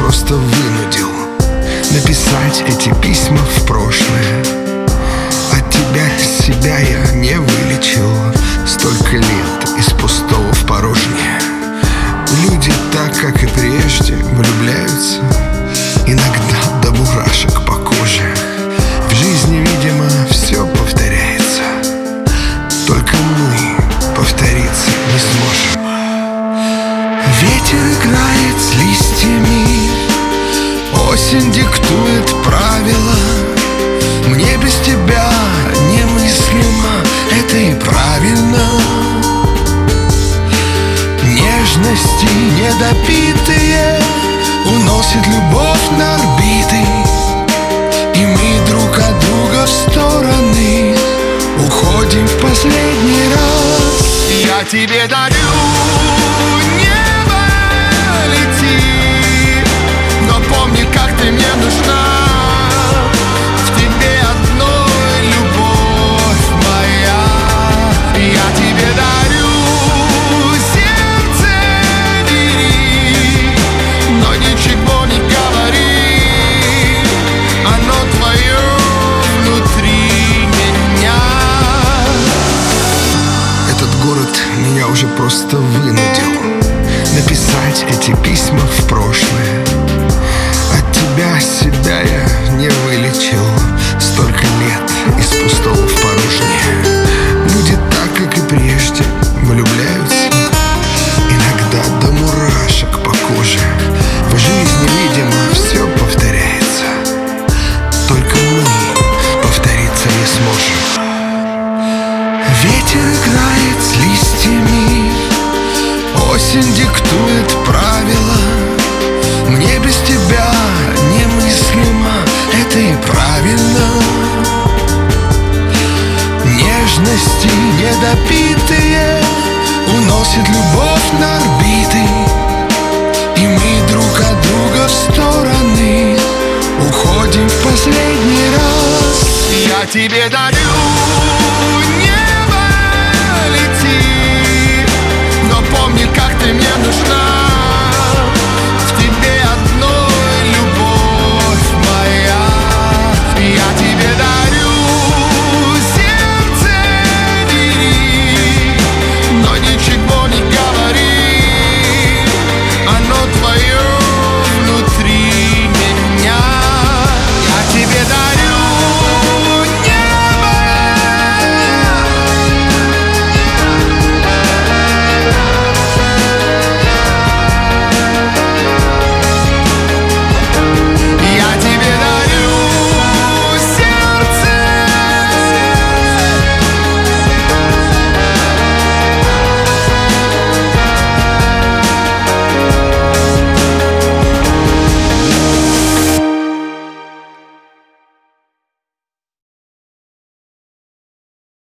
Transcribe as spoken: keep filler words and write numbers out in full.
просто вынудил написать эти письма в прошлое. От тебя себя я не вылечил. Столько лет из пустого в порожнее. Люди так, как и прежде, влюбляются, иногда до мурашек по коже. В жизни, видимо, все повторяется, только мы повториться не сможем. Ветер играет с листьями, осень диктует правила. Мне без тебя немыслимо, это и правильно. Нежности недопитые уносит любовь на орбиты, и мы друг от друга в стороны уходим в последний раз. Я тебе дарю небо, лети, но помни, как ты мне нужна. В тебе одной любовь моя. Я тебе дарю сердце, бери, но ничего не говори, оно твое внутри меня. Этот город меня уже просто вынудил написать эти письма в прошлое. От тебя себя я не вылечил. Столько лет из пустого в порожнее. Люди так, как и прежде, влюбляются, иногда до мурашек по коже. В жизни, видимо, все повторяется, только мы повториться не сможем. Ветер играет с листьями, осень диктует правила. Мне без тебя немыслимо, это и правильно. Нежности недопитые уносит любовь на орбиты, и мы друг от друга в стороны уходим в последний раз. Я тебе дарю